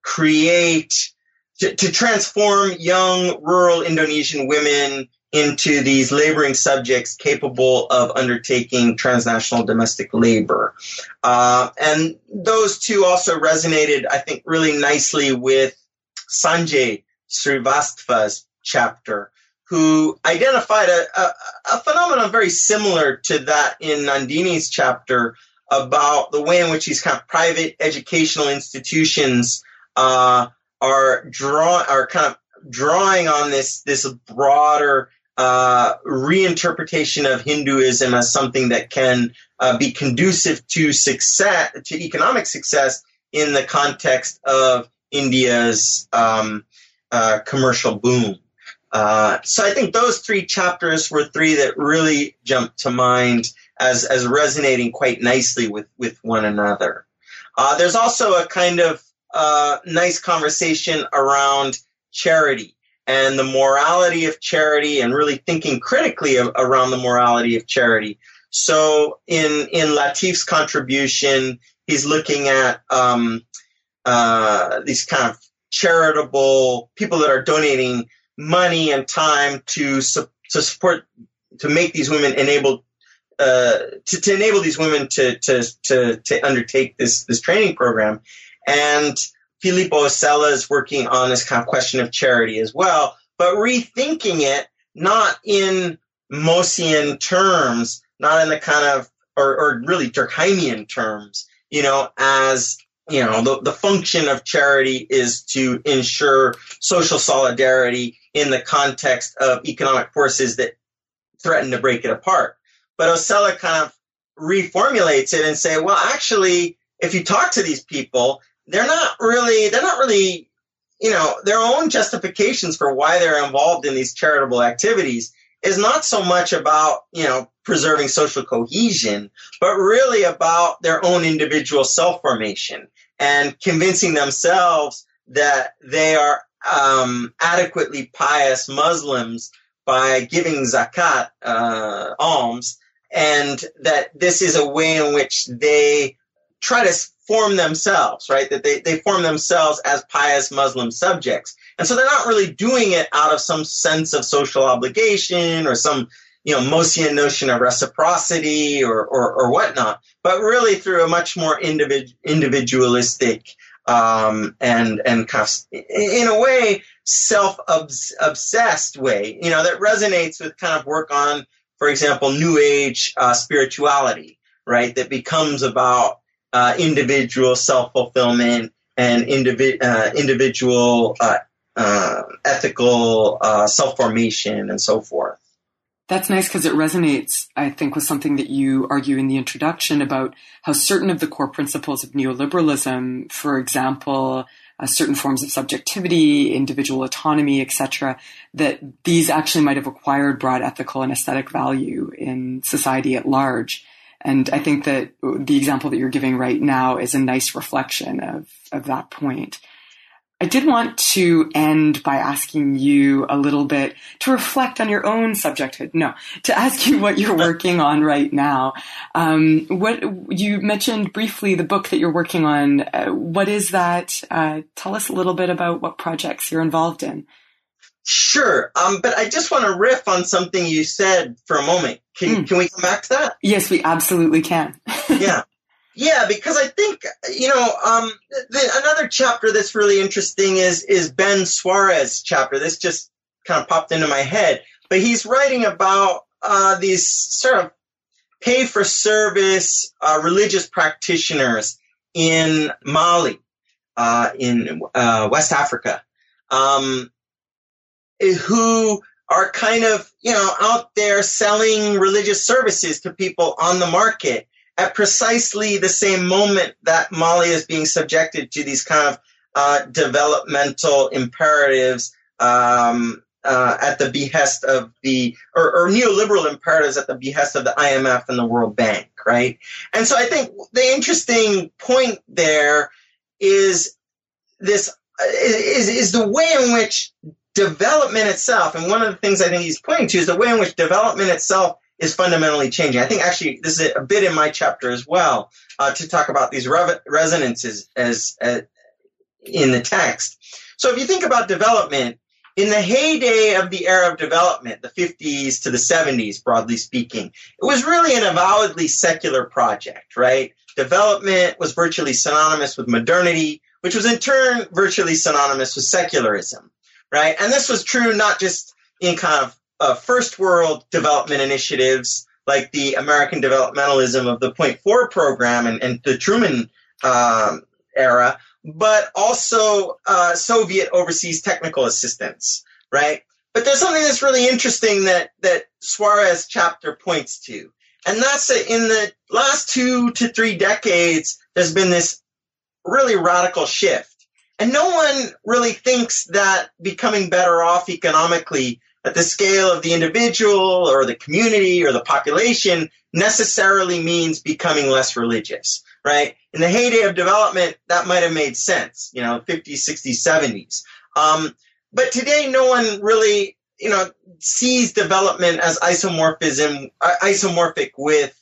create, to, to transform young rural Indonesian women into these laboring subjects capable of undertaking transnational domestic labor. Uh, and those two also resonated, I think, really nicely with Sanjay Srivastava's chapter, who identified a, a, a phenomenon very similar to that in Nandini's chapter about the way in which these kind of private educational institutions uh, are draw are kind of drawing on this this broader uh, reinterpretation of Hinduism as something that can uh, be conducive to success, to economic success in the context of India's um, uh, commercial boom. Uh, so I think those three chapters were three that really jumped to mind as, as resonating quite nicely with, with one another. Uh, there's also a kind of uh, nice conversation around charity and the morality of charity and really thinking critically of, around the morality of charity. So in, in Latif's contribution, he's looking at um, uh, these kind of charitable people that are donating money and time to su- to support, to make these women enabled, uh, to, to enable these women to to to to undertake this this training program. And Filippo Osella is working on this kind of question of charity as well, but rethinking it not in Mosian terms, not in the kind of or, or really Durkheimian terms, you know, as you know, the, the function of charity is to ensure social solidarity in the context of economic forces that threaten to break it apart. But Osella kind of reformulates it and say, well, actually, if you talk to these people, they're not really, they're not really, you know, their own justifications for why they're involved in these charitable activities is not so much about, you know, preserving social cohesion, but really about their own individual self-formation and convincing themselves that they are um, adequately pious Muslims by giving zakat, uh, alms, and that this is a way in which they try to form themselves, right? That they, they form themselves as pious Muslim subjects. And so they're not really doing it out of some sense of social obligation or some, you know, Mosian notion of reciprocity or, or, or whatnot, but really through a much more individ, individualistic um, and, and kind of, in a way, self-obsessed way, you know, that resonates with kind of work on, for example, New Age uh, spirituality, right? That becomes about uh, individual self-fulfillment and indivi- uh, individual uh, uh, ethical uh, self-formation and so forth. That's nice because it resonates, I think, with something that you argue in the introduction about how certain of the core principles of neoliberalism, for example, uh, certain forms of subjectivity, individual autonomy, et cetera, that these actually might have acquired broad ethical and aesthetic value in society at large. And I think that the example that you're giving right now is a nice reflection of, of that point. I did want to end by asking you a little bit to reflect on your own subjecthood. No, to ask you what you're working on right now. Um, what you mentioned briefly the book that you're working on. Uh, what is that? Uh, tell us a little bit about what projects you're involved in. Sure, um, but I just want to riff on something you said for a moment. Can mm. can we come back to that? Yes, we absolutely can. Yeah. Yeah, because I think, you know, um, the, another chapter that's really interesting is is Ben Suarez's chapter. This just kind of popped into my head. But he's writing about uh, these sort of pay-for-service uh, religious practitioners in Mali, uh, in uh, West Africa, um, who are kind of, you know, out there selling religious services to people on the market at precisely the same moment that Mali is being subjected to these kind of uh, developmental imperatives um, uh, at the behest of the, or, or neoliberal imperatives at the behest of the I M F and the World Bank, right? And so I think the interesting point there is this, is, is the way in which development itself, and one of the things I think he's pointing to is the way in which development itself is fundamentally changing. I think actually this is a bit in my chapter as well, uh, to talk about these rev- resonances as, as in the text. So if you think about development, in the heyday of the era of development, the fifties to the seventies, broadly speaking, it was really an avowedly secular project, right? Development was virtually synonymous with modernity, which was in turn virtually synonymous with secularism, right? And this was true not just in kind of uh, first world development initiatives like the American developmentalism of the Point Four program and, and the Truman um, era, but also uh, Soviet overseas technical assistance, right? But there's something that's really interesting that, that Suarez chapter points to. And that's that in the last two to three decades, there's been this really radical shift. And no one really thinks that becoming better off economically at the scale of the individual or the community or the population necessarily means becoming less religious, right? In the heyday of development, that might have made sense, you know, fifties, sixties, seventies. Um, but today, no one really, you know, sees development as isomorphism, uh, isomorphic with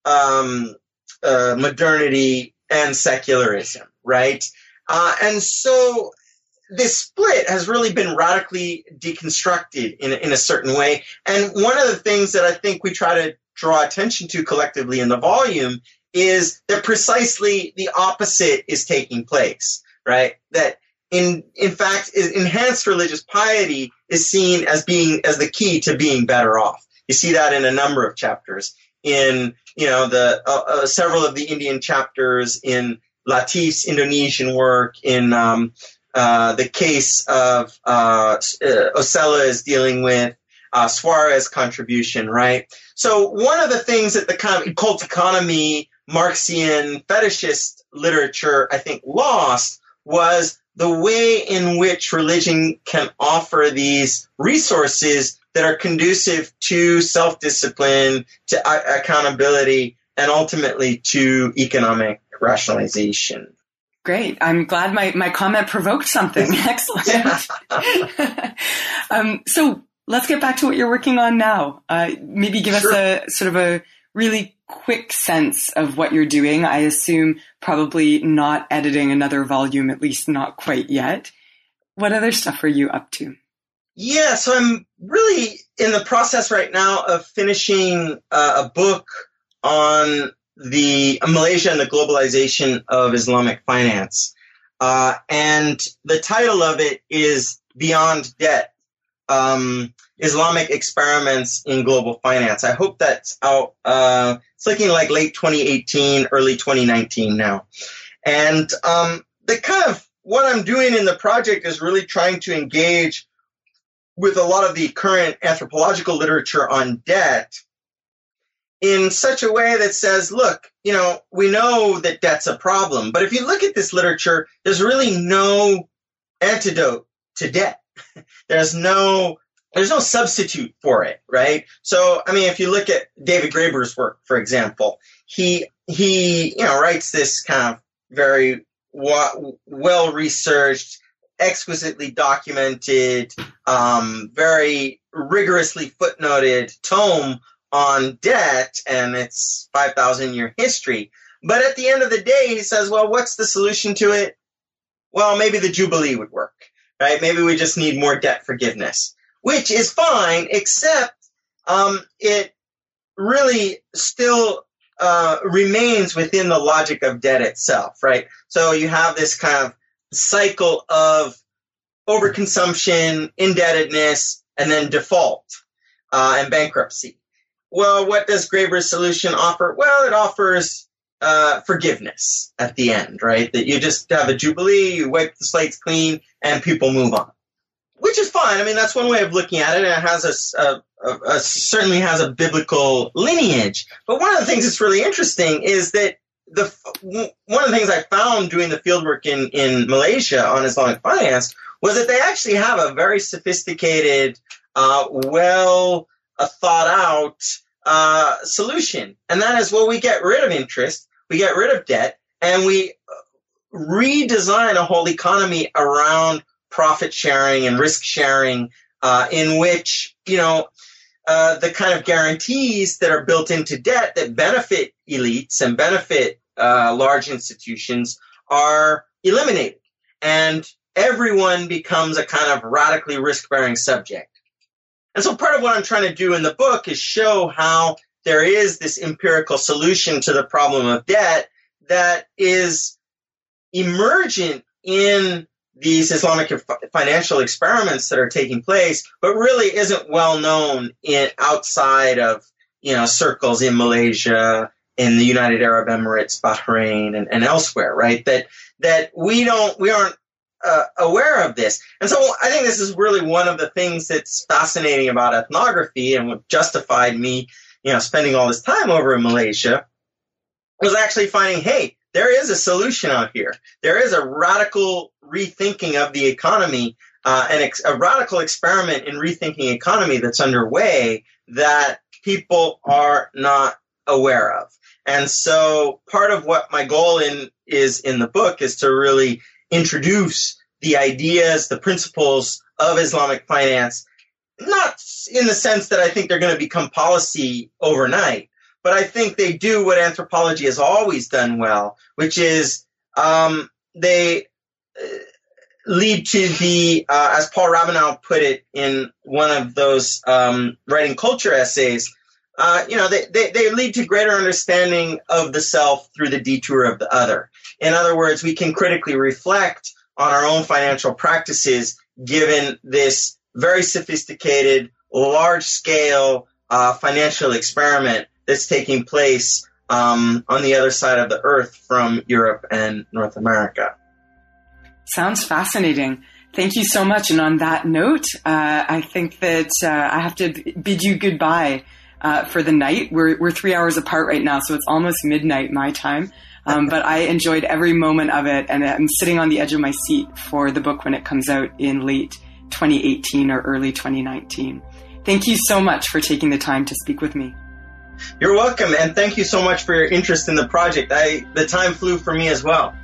um, uh, modernity and secularism, right? Uh, and so this split has really been radically deconstructed in, in a certain way. And one of the things that I think we try to draw attention to collectively in the volume is that precisely the opposite is taking place, right? That in in fact, enhanced religious piety is seen as being as the key to being better off. You see that in a number of chapters. In you know the uh, uh, several of the Indian chapters, in Latif's Indonesian work, in um, uh, the case of uh, Osella is dealing with uh, Suarez contribution, right? So one of the things that the kind of cult economy, Marxian fetishist literature, I think, lost was the way in which religion can offer these resources that are conducive to self-discipline, to a- accountability, and ultimately to economic rationalization. Great. I'm glad my, my comment provoked something. Excellent. um, so let's get back to what you're working on now. Uh, maybe give sure. us a sort of a really quick sense of what you're doing. I assume probably not editing another volume, at least not quite yet. What other stuff are you up to? Yeah, so I'm really in the process right now of finishing uh, a book on the uh, Malaysia and the globalization of Islamic finance. Uh, and the title of it is Beyond Debt, um, Islamic Experiments in Global Finance. I hope that's out. Uh, it's looking like late twenty eighteen, early twenty nineteen now. And um, the kind of what I'm doing in the project is really trying to engage with a lot of the current anthropological literature on debt in such a way that says, look, you know, we know that debt's a problem, but if you look at this literature, there's really no antidote to debt. There's no There's no substitute for it, right? So, I mean, if you look at David Graeber's work, for example, he he you know writes this kind of very wa- well-researched, exquisitely documented, um, very rigorously footnoted tome on debt and its five thousand year history. But at the end of the day, he says, well, what's the solution to it? Well, maybe the Jubilee would work, right? Maybe we just need more debt forgiveness, which is fine, except um, it really still uh, remains within the logic of debt itself, right? So you have this kind of cycle of overconsumption, indebtedness, and then default uh, and bankruptcy. Well, what does Graeber's solution offer? Well, it offers uh, forgiveness at the end, right? That you just have a jubilee, you wipe the slates clean, and people move on. which is fine. I mean, that's one way of looking at it, and it has a, a, a, a certainly has a biblical lineage. But one of the things that's really interesting is that the one of the things I found doing the fieldwork in, in Malaysia on Islamic finance was that they actually have a very sophisticated, uh, well uh, thought out uh, solution. And that is, well, we get rid of interest, we get rid of debt, and we redesign a whole economy around profit sharing and risk sharing, uh, in which, you know, uh, the kind of guarantees that are built into debt that benefit elites and benefit uh, large institutions are eliminated. And everyone becomes a kind of radically risk-bearing subject. And so part of what I'm trying to do in the book is show how there is this empirical solution to the problem of debt that is emergent in these Islamic financial experiments that are taking place, but really isn't well known in outside of, you know, circles in Malaysia, in the United Arab Emirates, Bahrain, and, and elsewhere, right? That that we don't we aren't uh, aware of this. And so I think this is really one of the things that's fascinating about ethnography and what justified me, you know, spending all this time over in Malaysia, was actually finding, hey, there is a solution out here. There is a radical rethinking of the economy, uh, and ex- a radical experiment in rethinking economy that's underway that people are not aware of. And so part of what my goal in is in the book is to really introduce the ideas, the principles of Islamic finance, not in the sense that I think they're going to become policy overnight, but I think they do what anthropology has always done well, which is um, they uh, lead to the, uh, as Paul Rabinow put it in one of those um, writing culture essays, uh, you know, they, they, they lead to greater understanding of the self through the detour of the other. In other words, we can critically reflect on our own financial practices given this very sophisticated, large-scale uh, financial experiment that's taking place um, on the other side of the earth from Europe and North America. Sounds fascinating. Thank you so much. And on that note, uh, I think that uh, I have to bid you goodbye uh, for the night. We're we're three hours apart right now, so it's almost midnight my time. Um, but I enjoyed every moment of it, and I'm sitting on the edge of my seat for the book when it comes out in late twenty eighteen or early twenty nineteen. Thank you so much for taking the time to speak with me. You're welcome, and thank you so much for your interest in the project. I, the time flew for me as well.